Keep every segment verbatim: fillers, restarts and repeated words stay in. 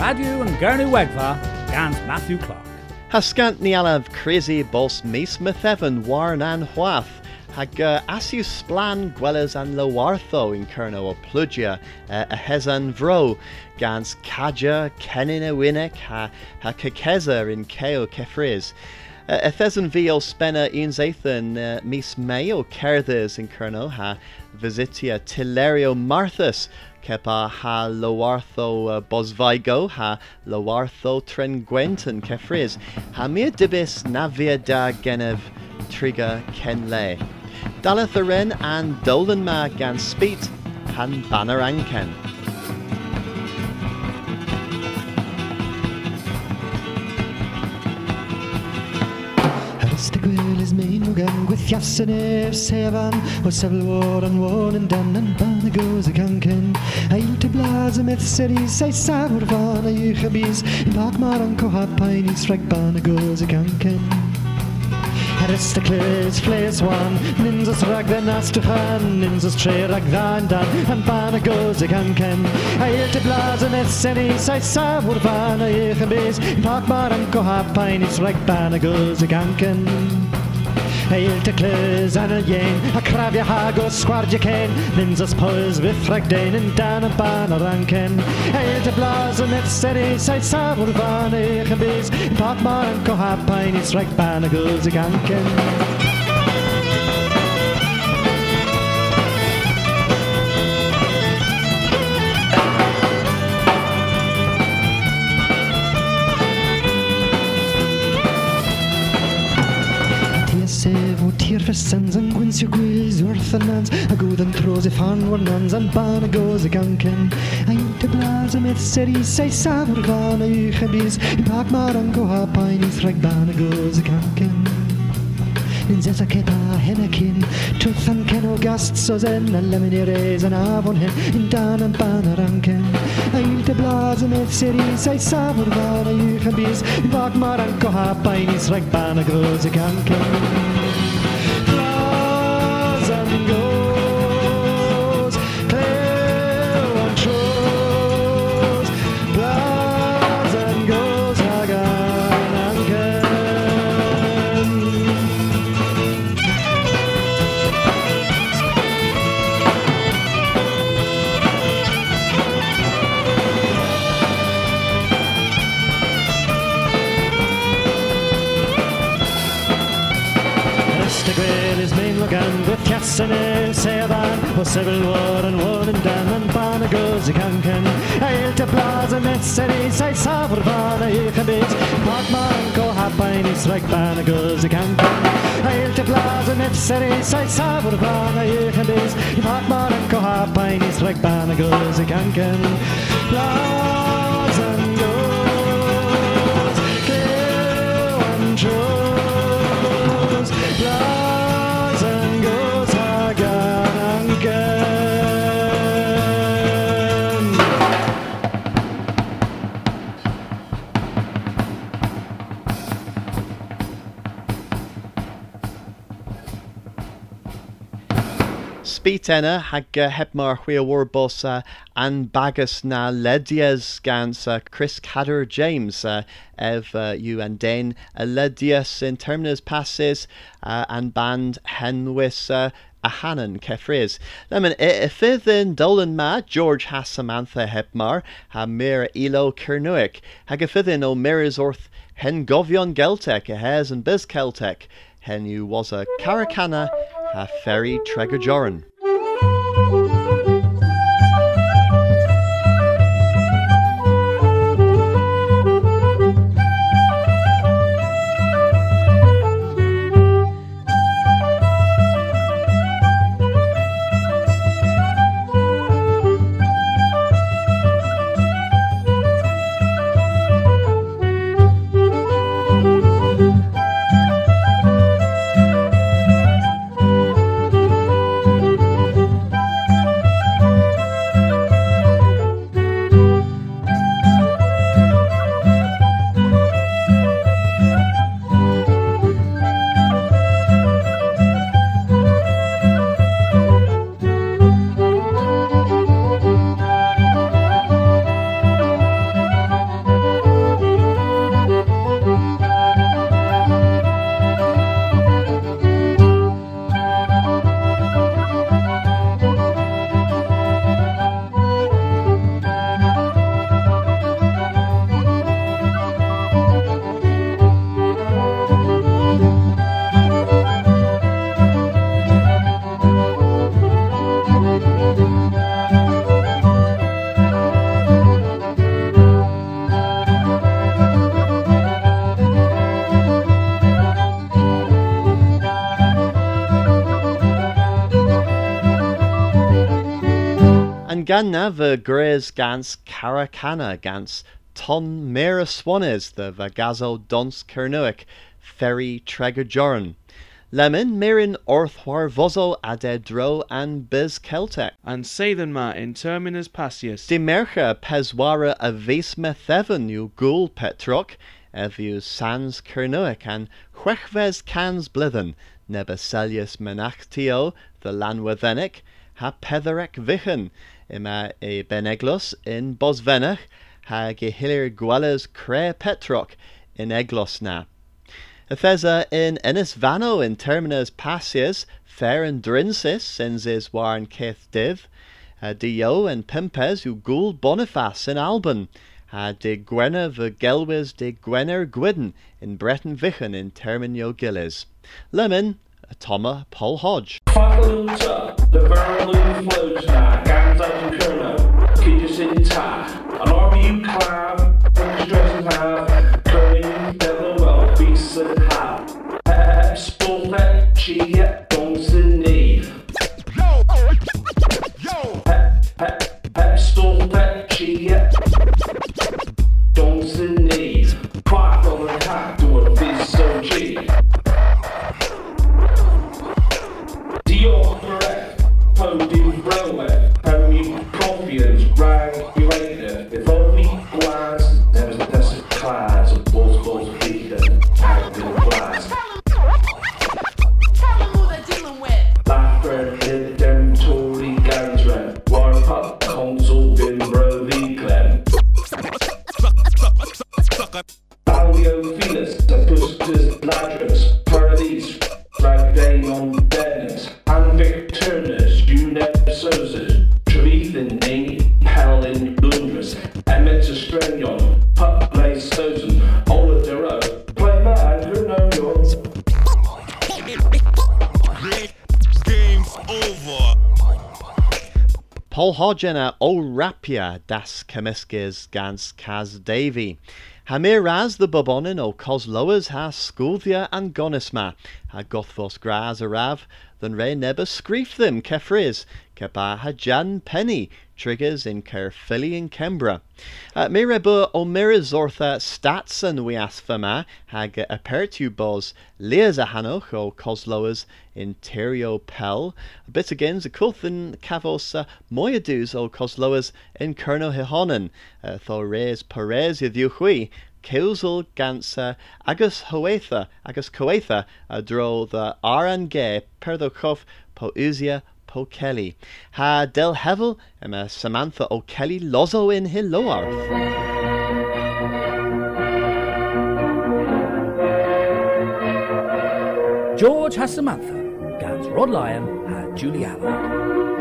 Badu and Gernu Wegva, Gans Matthew Clark. Haskant ni alav crazy bos mis methevan warn an huath. Hag uh, asiu splan gwellas an lowartho in Kerno o plugia uh, a hezan vro. Gans kaja kenin a winnek ha ha kakeza in keo kefriz. Uh, Ethezan vi o spena un zathan uh, mis meo kerthers in Kerno ha visitia Tilerio Marthus. Kepa ha lowartho uh, bosvigo ha lowartho tren gwenton kefriz. Ha mir dibis navia da genev triga kenle. Dalatharin and Dolan ma gan speet han banner anken. The gwil is main ugan with Yassinev seven or several war and one and done and banner goes a kanken. I'll to blaze a myth city say savor van a yuchabis in Parkmar and Kohap Pine strike banner goes a kanken. Aristocles flays one, Ninjas rag the Nastuchan, Ninjas tray rag than dan, and banner goes a kanken. I'll to blaze a myth city say savor van a yuchabis in Parkmar and Kohap Pine strike banner goes a kanken. Hail to Clys and a yen, a cravia hago squardia ken, Ninjas poes with ragdain and dan and banner ranken. Hail to Blas and it's steady, say savur van a chabis, in Parkmar and Kohapine, it's rag banner goes a ganken. Tierfestens and Gwinsio Gwils, Orthanans, a good and throws if on were nuns and Bana goes a ganken. I'm to Blaza myth city, say Savurvana, Uchabis, in Parkmar and Kohapine, it's like Bana goes a ganken. In Zesaketa, Hennekin, Tooth and Keno Gast, so then a lemonade and Avon hen, in Dan and Banaranken. I'm to Blaza myth city, say Savurvana, Uchabis, in Parkmar and Kohapine, it's like Bana goes a ganken. With Yassine, Sevan, or Civil War and one and Dan and Bana goes a kanken. I'll to Plaza Met City, say Savurvana, Ichabis, Parkman, Kohapine, it's like Bana goes a kanken. I'll to Plaza Met City, say Savurvana, Ichabis, Parkman and Kohapine, it's like Bana goes a kanken. Plaza goes, Cleo and Chose, Plaza. Speetena hag uh, hebmar hwia warbos uh, an bagus na ledias gans uh, Chris Cadder James uh, ev uh, you and den a ledias in terminus passes uh, and band henwis uh, a Hannon Kefriz. Lemon ifithin Dolan ma George has Samantha hebmar ha mir ilo Kernuic hag ifithin o mirizorth hen govion geltek a hes and biz keltek hen you was a caracana ha ferry tregajoran. An gan na the gres gans Caracana gans ton mera swanes the vagazo dons Kernuic ferry tregajoran. Lemon mirin orthwar vozo ade dro an biz Celtic. And Sathan ma in terminus passius. De mercha peswara a vis methevan u gul petroc, evius sans Kernuic an huechves cans blithen, nebaselius menactio, the lanwethenic, ha petheric vichen, ima e beneglos in bosvenach, ha gehilir gueles cre petroc in eglosna. Ephesa in enis vano in terminus passius, fair and drinsis in zis warn keth div, ha dio and pimpes u gul boniface in Alban, ha de gwena v gelwis de gwener gwydden in Breton vichen in terminio gillis. Lemon, Toma Paul Hodge. Faculta, the Berlin Flojna, Ganza and Kerno, Kidus in Ta, an R B U Clav, Registration Have, Burning, Delawell, Beasts and Have, Pep, Sport, Chia, Dons in Need. Pep, Pep, Pep, Sport, Chia, Dons in Need. Quack on the hat to a Fizz so G. Dior correct, Podium Railway, Pony Confiance, Rag, Urania, if only glass, there was a test of class of balls, balls, vegan, tagged in glass. Tell them who they're dealing with. Laughter, hit them, Tory, Gansred, War Pup, Consul, Bimbro, Viglen. Balio, Venus, Tapustus, Ladrus, Paradise, Ragdane on Dennis, Anvic Turnus, Unep Soses, Trevethan, Nate, Helen, Lundrus, Emmet Estrenion, Pup, Blaze Stosen, Ola Dero, Play Man, who know yours? Game's over. Paul Hodgena o rapia das Kemiskis gans Kaz Davy. Hamir raz the bobonin o Cosloas ha Sculthia and Gonisma, ha Gothvos graz arav, than re neba screef them kefriz, kepa ha Jan Penny, triggers in Kerfilly in Kembra. Uh, Mirebu o Mirizortha statsan we asfama, hag apertubos leazahanoch o Cosloas in Terio Pel, a bit again the Kulthin Kavos uh, Moyadus o Cosloas in Kerno Hihonen, uh, Thores Perez yadhuhui, Keusel Gansa Agus Hoetha, Agus Coetha, a dro the Aran Gay, Perdokov, Pouzia, Po Kelly. Ha Del Hevel, Emma Samantha O Kelly Lozo in Hiloarth. George has Samantha, Gans Rod Lyon and Julie Allard.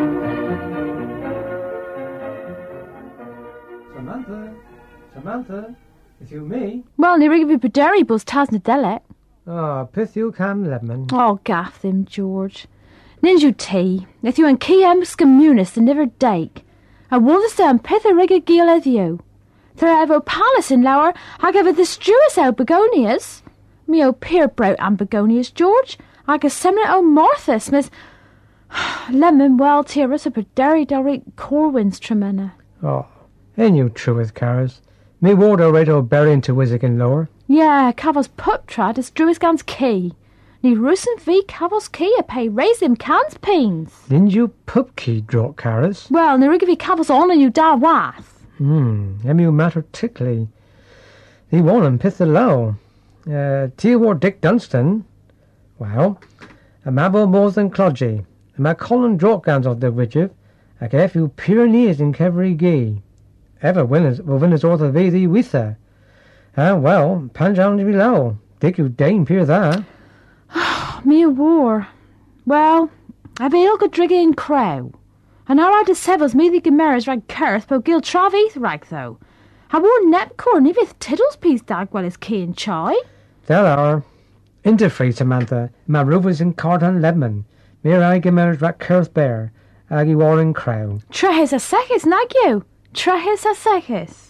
Samantha, Samantha, is you me? Well, ni rig vi bederi bus tas na dele. Oh, pith you cam lemon. Oh, gaff them, George. Nins you tea, if you and key em scamunis the niver dake. I want to and pith a rig a geel of you. There I have o palace in lower, I give it the strewis out begonias. Me o peer brout and begonias, George. I give semina o Marthas, miss. Lemon well tearus a bederi del reek Corwin's tremena. Oh, ain't you true as Caras? Me ward o right o berry into Wiswick and lower. Yeah, Cavos pup trad is drewis gans key. Ni rusin v Cavos key a pay raise him cans pains. Didn't you pup key drop Caras? Well, ni rig vi Cavos on and you da wath. Hmm, em you matter tickly. Thee won him pith the low. Uh, tea ward Dick Dunstan. Well, a mabo more than Clodgy. A ma Colin drop gans of the widgev. A gave you Pyrenees in Kevery Gee. Ever winners will win his author V thee with her. Ah, well, punch on below. Dick you dane peer that. Me a war. Well, I be ilga driggy in crow. And now I de sevils me the gemeras rag kerth po gil travith rag though. I wore nepcore nivith tiddles piece dag well as key and chai. There are. Interfree, Samantha. Ma rovers in Cardan Ledman. Mere I gemeras rag kerth bear. Aggie war in crow. Trehis a sekis nag you. Trehis a sekis.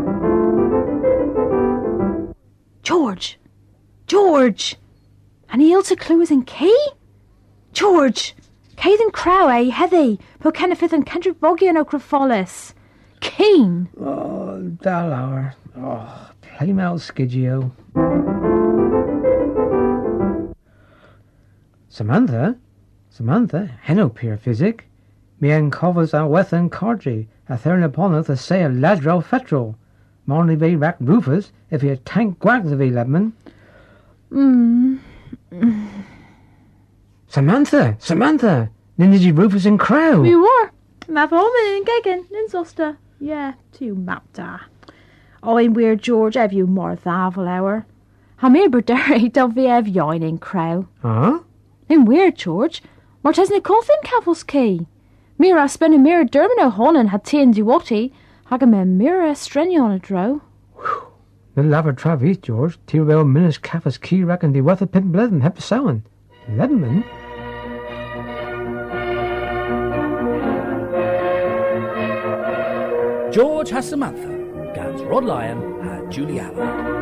George! George! And he to clues in key? George! Caden Crow, eh, Heathy, po Kenneth and Kendrick Boggy and Ocrofolis. Keen. Oh, that hour. Oh, play Mel Skidgio. Samantha? Samantha? Henno peer physic. Me and covers and wethen cordry, a thern upon us a say a ladro fetro. Mornly be rack Rufus, if you tank gwags of eleven. Hmm. Samantha! Samantha! Ninja Rufus and Crow. We were. Map home in Gagan, Ninsosta. Yeah, two mapta. Oh, in weird George, have you more thavel hour? Hamir Berdery, don't we have yoining Crow? Huh? In weird George, Martesna Coffin Cavil's key. Mira spent a mirror Dermino Honan had tea and duotti, Hagame Mira Strenion a drow. The laver Travis, George, Tirwell Minis Caffas Key Rack and the Weather Pit Bledden Hep Sowen. Ledman? George has Samantha, Gans Rod Lyon and Julie Allen.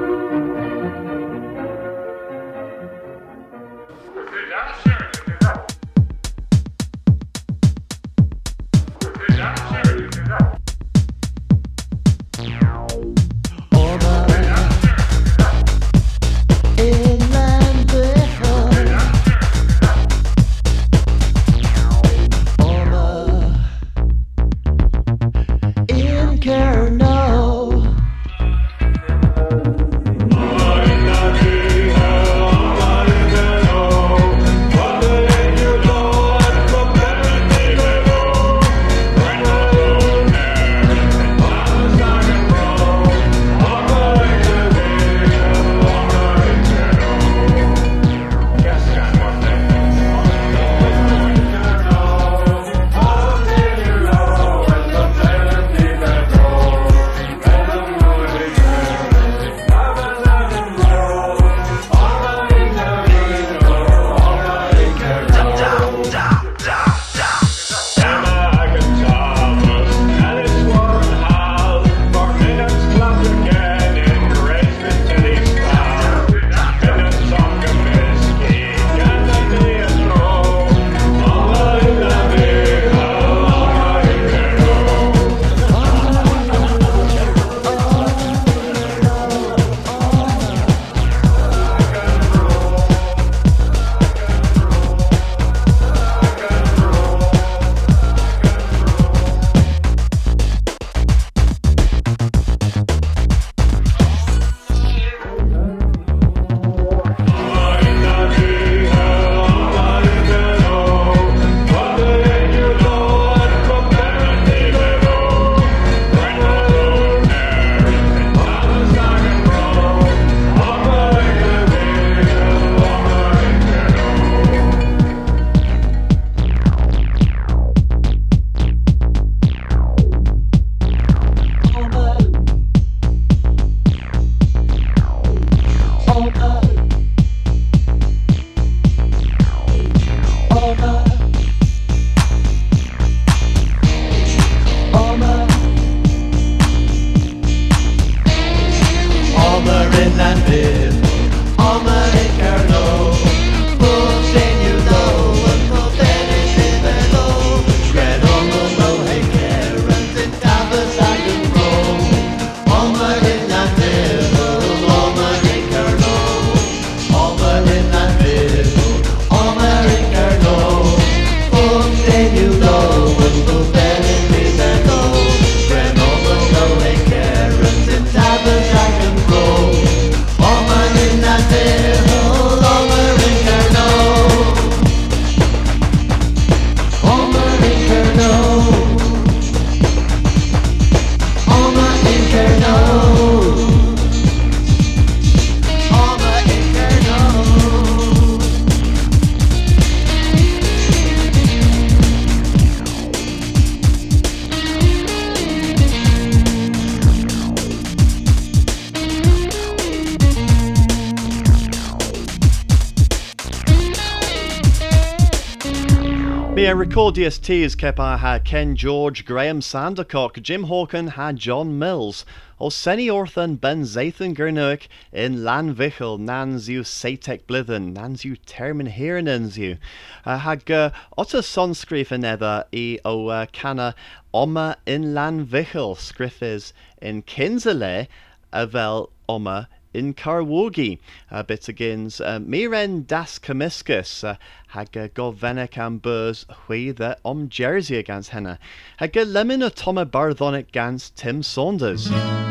recordius teas kepa ha Ken George, Graham Sandercock, Jim Hawken ha John Mills. O Senny Orthan Ben Zathan Gernuik in Lanvichel nans you Satek Blithen, nans you Termin Hirenans you. Uh, hag uh, otta sonscrif in ether e o uh, canna Oma in Lanvichel scriffis in Kinsale avel Oma in Carwogi. A bit agains uh, Miren das Comiscus uh, hag uh, Govenek am Burs hui the om Jersey against henna. Hag uh, lemon a Toma Barthonic gans Tim Saunders.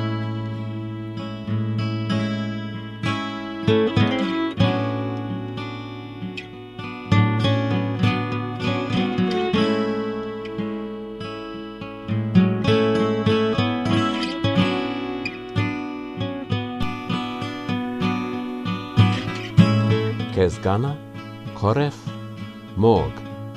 Kesgana, Koref, Morg.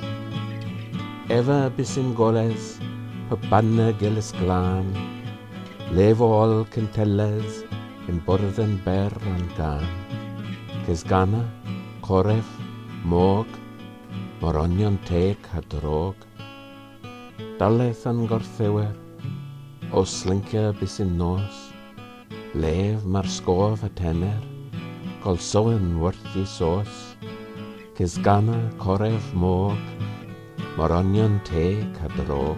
Eva bisin goles, Pabanna gelis glan, Levo all cantelles, in Borden ber and gan. Kesgana, Koref, Morg, Moronion take hadrog. Dalleth an gorthewer, O slinker bisin nos, Lev mar scov a tenner, Col soen worthy sauce, Kisgana Korev Morg, Moronion take hadrog.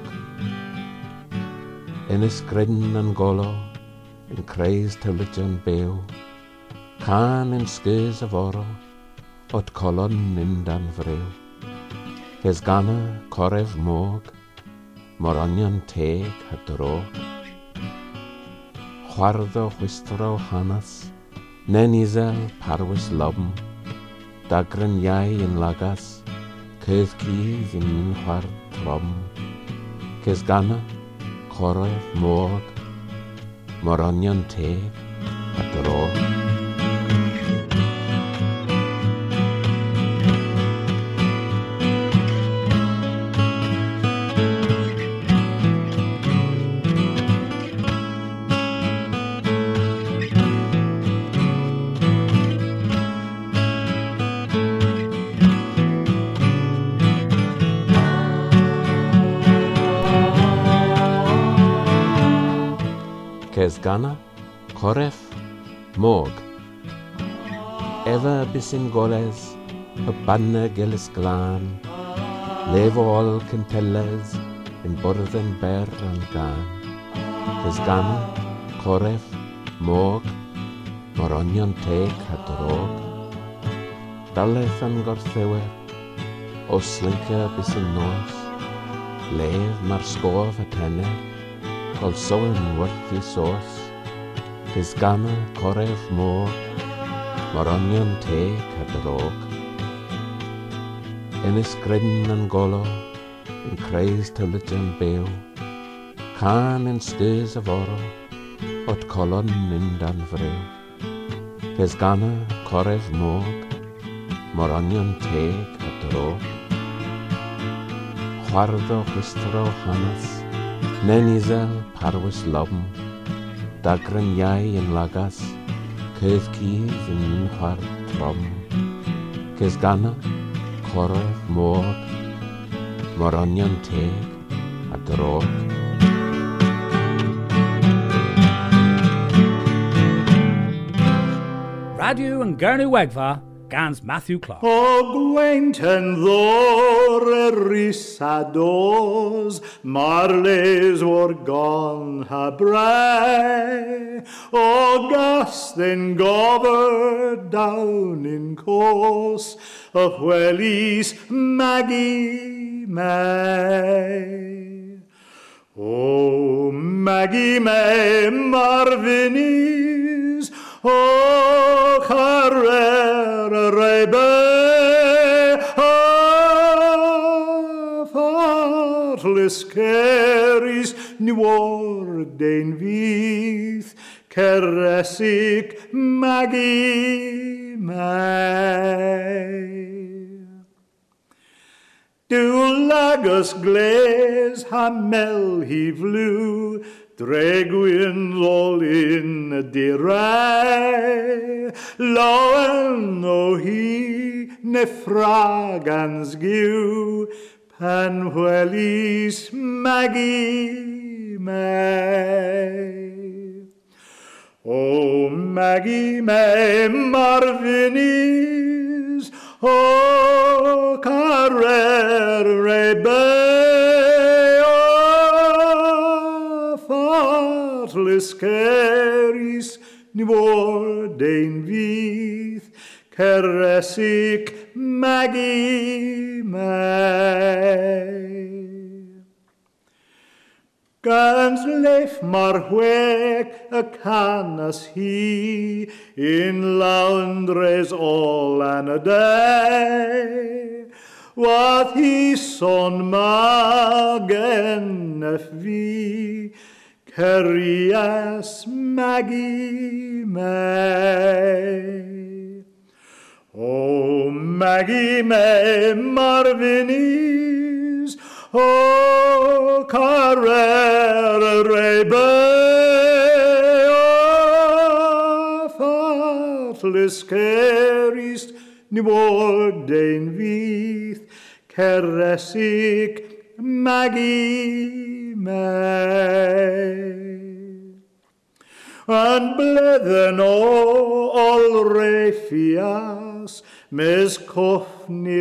Innis gridden and golo, in craze tilijan bew, Can in skis of oro, ot colon in dan vrew. Kisgana Korev Morg, Moronion take hadrog. Chwardo whistro hanas, Nenizel parwis lobm, Dagran iai in lagas, Cydd cydd in un chwar trom, Kesgana, Coref, Morg, Moronion teg, a dro. Kesgana, Koref, Morg. Eva bisin goles, Pabanna gelis glan, Levo all cantelles, in Borden ber and gan. Kesgana, Koref, Morg, Moronion take hadrog. Dalleth an gorthewer, O slinker bisin nos, Lev mar scov a tenner, Col soen worthy sauce, Kisgana Korev Morg, Moronion take hadrog. Innis gridden and golo, in craze tilijan bew, Can in stirs of oro, ot colon in dan vrew. Kisgana Korev Morg, Moronion take hadrog. Chwardo whistro hanas, Nenizel parwis lobm, Dagran iai in lagas, Cydd cydd in un chwar trom, Kesgana, Coref, Morg, Moronion teg, a drog. Radio and Gurnu Wegva, Gans Matthew Clark. O Gwainten ddor erisados, Marles o'r gon ha bre, O gas then gover down in course, Of Welly's Maggie May. O Maggie May Marvinis, O Carrera Rebe, O Fartless Caries, New Ordain Vith, Caressic Maggie May. Du Lagos Glaze Hamel he flew, Dregwyn all in a dirai, Loen o hi ne fragans giw, and Welly's Maggie May. Oh, Maggie May, Marvin is, oh, Carrere Bay, oh, Fatless Caris, New Ordain Vith, Caressic Maggie May. Gans leif mar hweg y canas hi in laundres all an a day. Wath hi son magen ef vi Cerias Maggie May. Oh, Maggie May, Marvin is, oh, Carrera Bay, oh, Fatless Carist, New Ordain Vith, Caressic Maggie May. And blethen all refias, mes cofni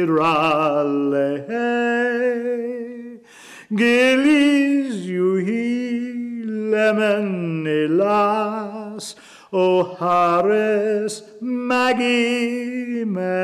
rale. Gillies you he lemon elas, O Harris Maggie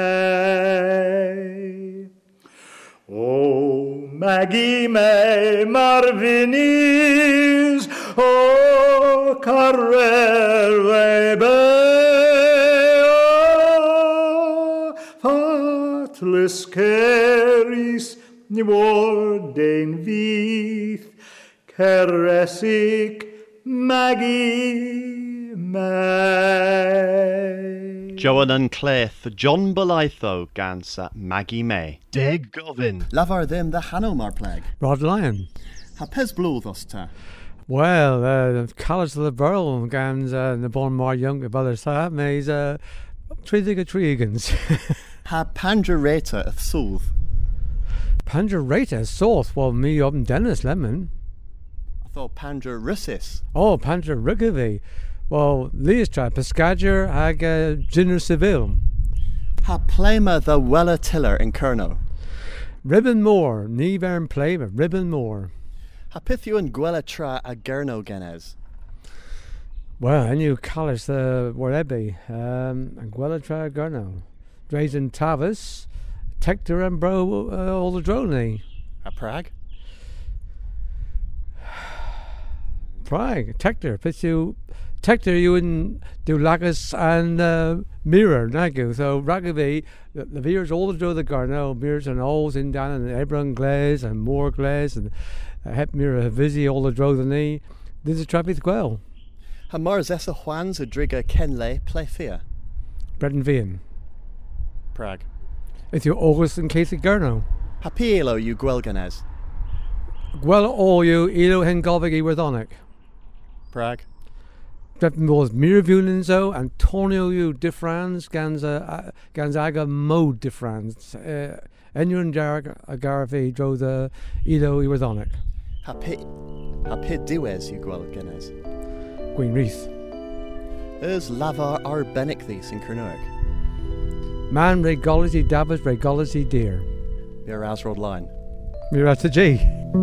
May. Oh, Maggie May, Marvin is, oh, Carrere Bay, oh, Fatless Caris, New Ordain Vith, Caressic Maggie May. Joan and Claith, John Bolaitho, gans at Maggie May. Deg Govin. Lavar them the Hanomar plague. Rod Lyon. Ha pes blow thus ta. Well, uh, College of the Burl, gans uh, the born more young brother sa, mays uh, Tridiga Trigans. Ha Pangereta of South. Pangereta, South, well, me up in Dennis Lemon. I thought Panger Russis. Oh, Panger Ruggaby. Well, Leistra, Pescager, hag uh, Ginner Seville. Ha Plema the Weller Tiller in Kerno. Ribbon Moore, Nevern Plema, Ribbon Moore. Ha Pithu and Gwella Tra a Gerno Genes. Well, I knew College the Warebe, um, and Gwella Tra Gerno. Drazen Tavis, Tector and Bro, uh, all the drone. A Prague? Prague, Tector, Pithu. Tector, you wouldn't do Lacus and uh, Mirror, Nagu. So, Ragaby, the, the Veers all the draw the Garno, Mirrors and Oles in down and Ebron Glaze and Moore Glaze and uh, Hep Mirror Vizzy, all the draw the knee. This is Trappy Gwell. Hamars Essa Juan's a Drigga Kenley, Plethia. Breton Vian. Prague. It's your August and Casey Garno. Hapielo, you Gwelganes. Gwell all you, Elo Hengovigi Worthonic. Prague. Breton was Miravulinzo, Antonio U Diffrans, Ganza, uh, Gonzaga Mode Diffrans, uh, Enuan Jarg, Agaravi, drove the Elo Iwardonic. Happy, happy Dues, you Gwelganes. Queen Reith. Ers Lavar Arbenik these in Kernuik. Man Regology Dabbas Regology Deer. Your Asrod line. Mirata G.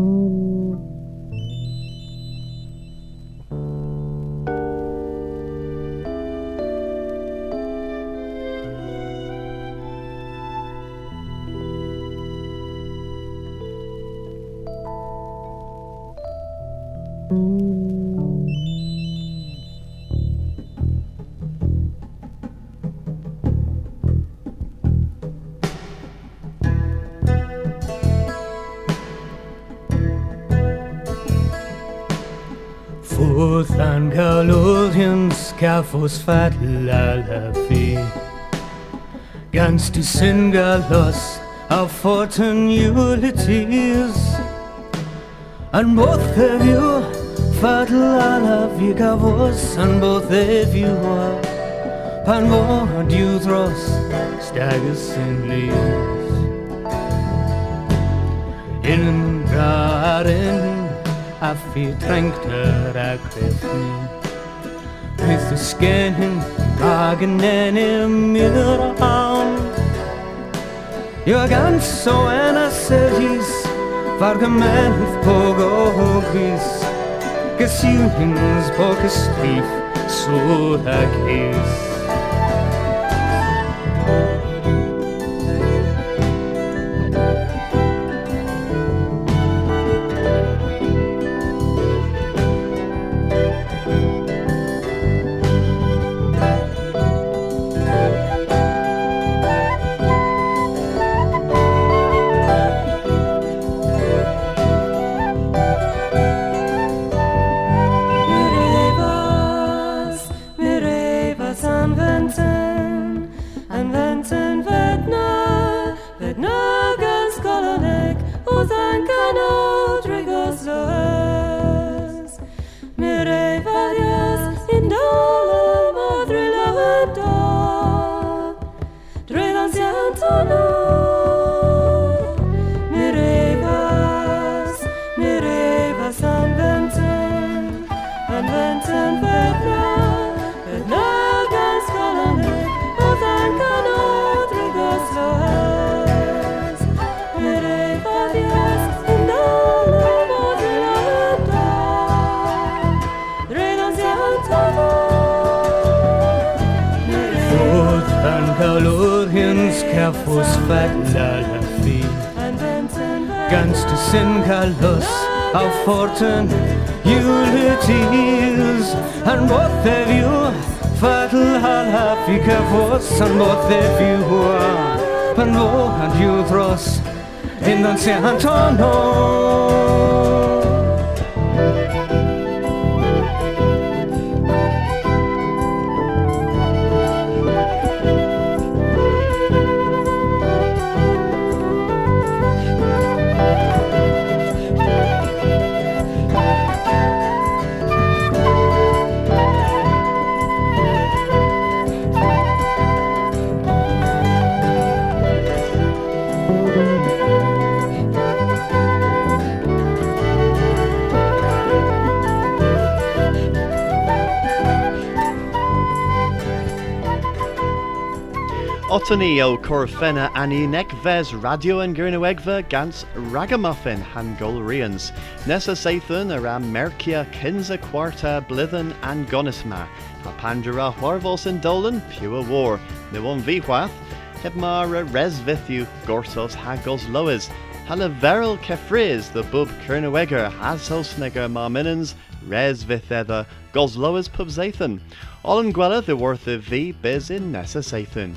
Than Galodian Scaffos Fat Lalafi Gans to Singalos of Fortune Ulysses and both of you Fat Lalafi Gavos and both of you are Panmo Dutros Stagus and Leaves in garin a fi tränkter a krefni with the skin magen in mir am you're ganz so ana sedis vargemen pogo gis gesuhins pokus thief so that is Kerfos fälla fi Ganz de singalos auf forten Julities And both of you Fatal hal happy kerfos And both of you And wo and you thros In don se Antonio Otani o Corfena ani nekves radio and Gernewegva gans ragamuffin hangolrians. Nessa Sathan aram Merkia Kinza Quarta Blithen and Gonisma. A Pandora Warvos and Dolan, Pua War. Niwon Vihwath, Hebmara Resvithu Gorsos Hagos Lois. Halaveril Kefriz, the Bub Kerneweger, Hashosneger Marminans, Resvithether, Gosloas Pubzathan. All in Gwella the worth of V biz in Nessa Sathan.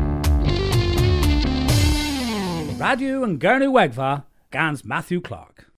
Radio and Gernewegva gans Matthew Clark.